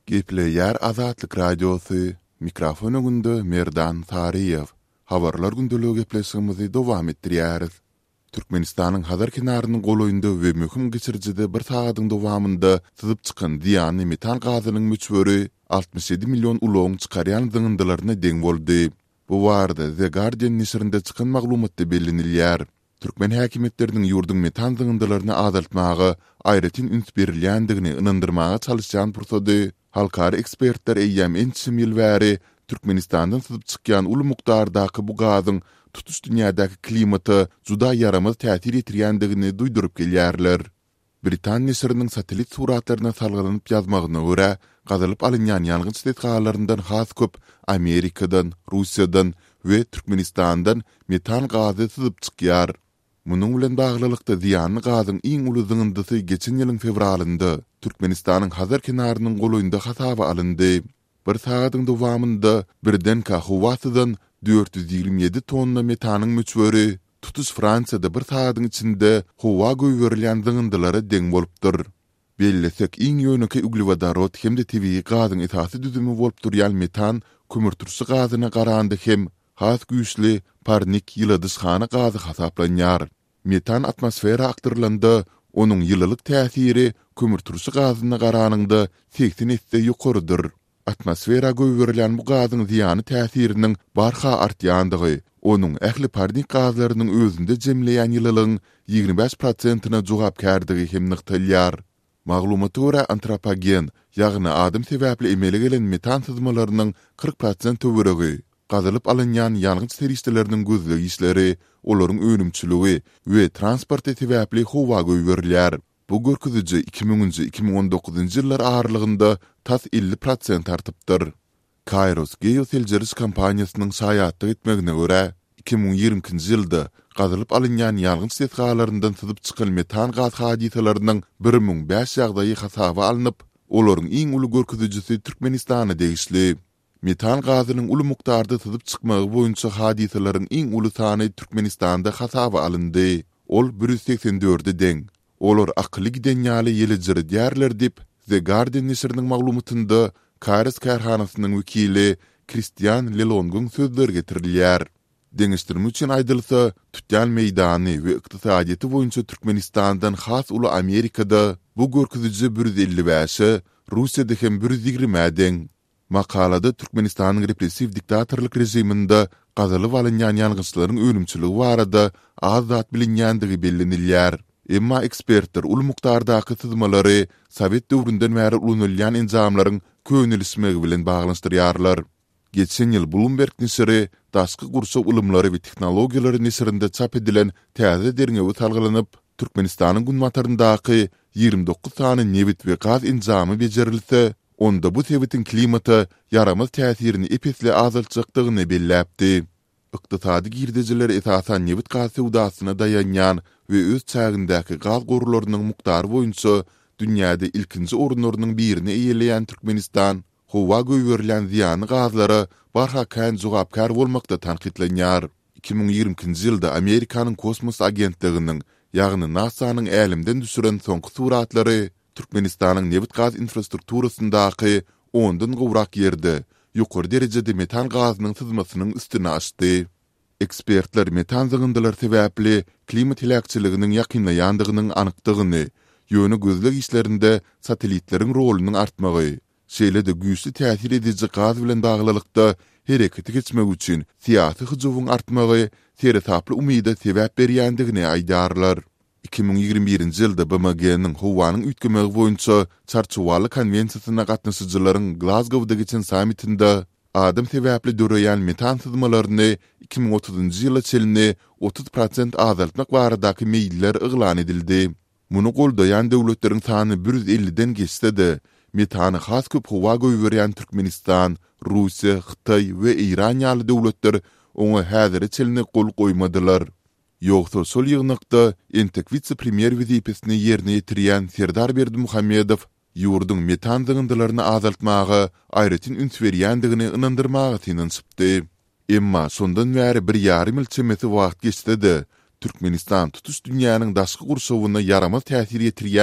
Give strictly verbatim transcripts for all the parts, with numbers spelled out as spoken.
Gepleyer Azatlyk Radiosu mikrofonu günde Merdan Tariyev. Habarlar gündölüğü gepleşigimizi dowam etdirýäris. Türkmenistanyň Hazar kenarynyň goloýunda we möhüm geçirjide bir sagatyň dowamında syzyp çykan diýany metan gazynyň müçböri altmış ýedi million uloň çykarýan zyňyndylaryna deň boldy. Bu warda The Guardian nesirinde çykan maglumatda bellenilýär. Türkmen häkimetleriniň ýurdun metan zyňyndylaryny azaltmagy aýratyn üns berilýändigini ynandyrmaga çalışýan pursady. Halkary ekspertler eýýäm ençim ýyl bäri Türkmenistandan syzyp çykýan uly mukdardaky bu gazyň tutuş dünýädäki klimaty juda yaramaz täsir etirýändigini duýdurup gelýärler. Britaniýa nesiriniň satelit suratlaryna salgylanyp ýazmagyna görä, gazalyp alynýan ýalgyň stetgalaryndan has köp Amerikadan, Russiýadan we Türkmenistandan metan gazy syzyp çykýar. Munyň bilen baglylykda ziýanly gazyň iň uly zyňyndysy geçen ýylyň fevralynda Türkmenistanyň Hazar kenarynyň goloýunda hasaba alyndy. Bir sagatyň dowamında birden Kahuwatydan dört yüz ýygrimi ýedi tonna metanyň müçböri tutuş Fransiýada bir sagatyň içinde howa göýberilýän zyňyndylara deň bolupdyr. Bellesek iň ýöneki uglevodorod hem de tabii gazyň esasy düzümi bolup durýan metan kömürturşy gazyna garanda hem has güýçli parnik ýyldysxana gazy hasaplanýar. Metan atmosfera aktyrlanda onuň ýyllyk täsiri kömürturşy gazyna garanynda seksen ýetde ýokarydyr. Atmosfera göýberilýän bu gazyň ziýany täsiriniň barha artýandygy, onuň ähli parnik gazlarynyň özünde jemleýän ýyllygyň ýigrimä beş prosentina jogapkärdygy hem nykdalýar. Maglumata görä antropogen, ýagny adam sebäpli emele gelen metan syzmalarynyň kırk prosent töweregi, gazalyp alynýan ýalgyň seriýetleriniň gözlegi işleri, olaryň önümçüligi we transport sebäpli howa göýberilýär. Bu görkeziji iki miňinji iki miň on dokuzunji ýyllar aralygynda tas elli prosent artypdyr. Kairos Geoteljeris kompaniýasynyň saýatlyk etmegine görä, iki miň ýigriminji ýylda gazalyp alynýan ýalgyň stetgalaryndan syzyp çykan metan gaz hadisalarynyň bir miň beş ýagdaýy hasaba alınıp, olaryň iň uly görkezijisi Türkmenistana degişli. Metan gazynyň uly mukdarda syzyp çykmagy boýunça hadisalaryň iň uly sany Türkmenistanda hasaba alyndy. Ol bir yüz seksen dörde deň. Olar akly giden ýaly ýelejir diýerler dip The Guardian nesiriniň maglumatynda Kairos karhanasynyň wekili Christian Lelongyň sözleri getirilýär. Deňişdirme üçin aýdylsa, tutýan meýdany we ykdysadyety boýunça Türkmenistandan has uly Amerikada bu görkeziji bir yüz elli beş, Russiýada hem bir yüz ýigirmi deň. Makalada Türkmenistanyň repressiw diktatorlyk rejiminde gazalyp alynýan ýalgyçlaryň ölümçüligi barada az zat bilinýändigi bellenilýär. Emma ekspertler uly mukdardaky syzmalary Sowet döwründen bäri ulanylýan enzamlaryň könülismegi bilen baglanşdyrýarlar. Geçen ýyl Bloomberg nesiri daşky gursa ulumlary we teknologiýalary nesirinde çap edilen täze derňewi talgylanyp, Türkmenistanyň günmataryndaky ýigirmi dokuz sany nebit we gaz enzamy bejerilse, onda bu tebitin klimaty yaramaz täsirini epesle azaltjakdygyny belläpdi. Ykdysady girdijiler esasan nebit gaz sewdasyna dayanýan we öz çägindäki gaz gorularynyň muktary boýunça dünýäde ilkinji orunlarynyň birini eýeleýän Türkmenistan, howa göýberilýän ziýany gazlara barha kän jogapkar bolmakda tanqidlenýär. iki miň ýigriminji ýylda Amerikanyň kosmos agentliginiň, ýagny NASA'nyň älimden düşüren soňky suratlary Türkmenistanyň nebit gaz infrastrukturasyndaky ondan gowrak ýerde ýokary derejede metan gazynyň syzmasynyň üstüne açdy. Ekspertler metan zyňyndylar sebäpli klimat helakçylygynyň ýakynlaýandygynyň anykdygyny, ýöne gözleg işlerinde satelitleriň rolunyň artmagy, şeýle de güýçli täsir ediji gaz bilen daglylykda hereketi geçmek üçin siýasy hyjywyň artmagy teretaply umyda sebäp berýändigini aýdarlar. iki miň ýigirmi birinji ýylda B M G'niň howanyň üýtgemegi boýunça çarçuwaly konvensiýasyna gatnaşyjylaryň Glasgow'da geçen sammitinde adam sebäpli döreýän metan syzmalaryny iki miň otuzunji ýyla çelini otuz prosent azaltmak baradaky meýiller yglan edildi. Muny goldaýan döwletleriň sany bir yüz elliden geçse de, metany has köp howa göýberýän Türkmenistan, Russiýa, Hytaý we Iran ýaly döwletler oňa häzir çelini gol goýmadylar. Ýogsa şol ýygnakda entek vice-premier wezipesini ýerine ýetirýän Serdar Berdimuhammedow ýurdun metan zyňyndylaryny azaltmagy aýratyn üns berýändigini ynandyrmagy synançypdy. Emma şondan bäri bir ýarym ýyl çemeti wagt geçse de, Türkmenistan tutuş dünýäniň daşky gurşawyna yaramaz täsir ýetirýän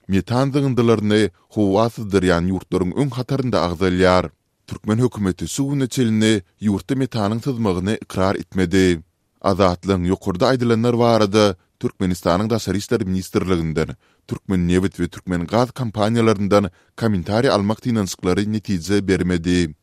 metan zygndylaryny howa syzdyrýan ýurtlaryň öň hatarynda agzalýar. Türkmen hökümeti suwuny çelini ýurtda metanyň sızmagyny ikrar etmedi. Azatlyň ýokurda aýdylanlar barada Türkmenistanyň Daşary işler ministrliginden, Türkmen Newit we Türkmen Gaz kompaniýalaryndan kommentari almak tynançyklary netije bermedi.